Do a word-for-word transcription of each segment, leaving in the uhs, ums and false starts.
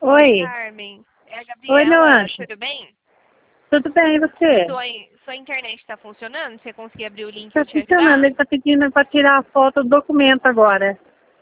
Oi, Oi. Carmen. É a Oi, meu Gabriela, anjo. tudo bem? Tudo bem, e você? Sua, sua internet está funcionando? Você conseguir abrir o link e Tá eu te funcionando. ajudar? Ele tá pedindo para tirar a foto do documento agora.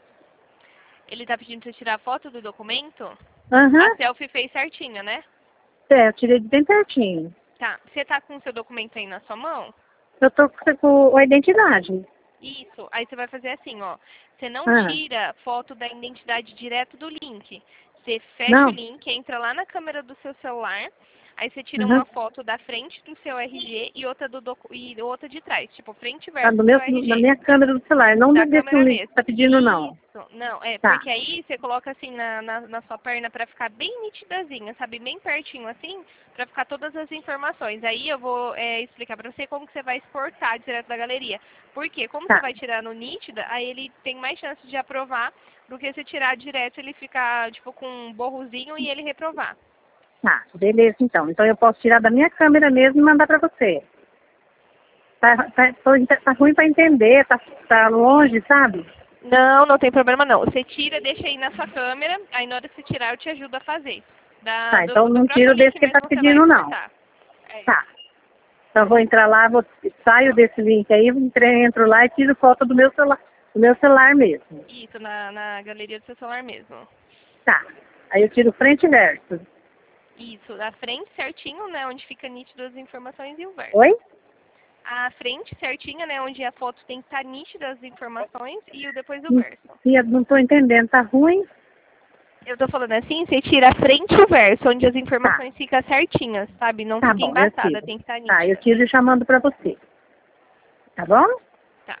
Ele está pedindo para você tirar a foto do documento? A Aham. selfie fez certinho, né? É, eu tirei de bem pertinho. Tá. Você tá com o seu documento aí na sua mão? Eu tô com com a identidade. Isso. Aí você vai fazer assim, ó. Você não Ah, tira foto da identidade direto do link. Você fecha o não? link, entra lá na câmera do seu celular, aí você tira Aham. uma foto da frente do seu R G e outra do docu e outra de trás, tipo frente e Tá verso no do meu, seu na R G. minha câmera do celular. Não Da desse câmera link que mesmo. tá pedindo, não. Isso. Não, é, Tá, porque aí você coloca assim na, na, na sua perna pra ficar bem nitidazinha, sabe? Bem pertinho assim, pra ficar todas as informações. Aí eu vou é, explicar pra você como que você vai exportar direto da galeria. Porque como você tá, vai tirar no nítida, aí ele tem mais chance de aprovar do que você tirar direto ele ficar, tipo, com um borrozinho e ele reprovar. tá. Beleza, então. Então eu posso tirar da minha câmera mesmo e mandar para você. Tá, tá, tô- tá ruim para entender, tá, tá longe, sabe? Não, não tem problema não. Você tira, deixa aí na sua câmera, aí na hora que você tirar eu te ajudo a fazer. Da, Tá, do, então do não próprio tiro desse link que ele tá mesmo você vai pedindo, não. exportar. É. Tá. Então, eu vou entrar lá, vou, saio desse link aí, entre- entro lá e tiro foto do meu celular, do meu celular mesmo. Isso, na, na galeria do seu celular mesmo. Tá. Aí eu tiro frente e verso. Isso, a frente certinho, né, onde fica nítido as informações e o verso. Oi? A frente certinha, né, onde a foto tem que estar nítida as informações e o depois o Não, verso. Tia, não tô entendendo, tá ruim? Eu tô falando assim, você tira a frente e o verso, onde as Tá. informações ficam certinhas, sabe? Não Tá fica bom, eu embaçada, tiro. tem que estar Tá, eu nítida. tiro e já mando pra você. Tá bom? Tá.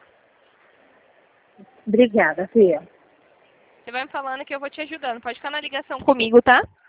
Obrigada, Fia. Você vai me falando que eu vou te ajudando. Pode ficar na ligação comigo, tá?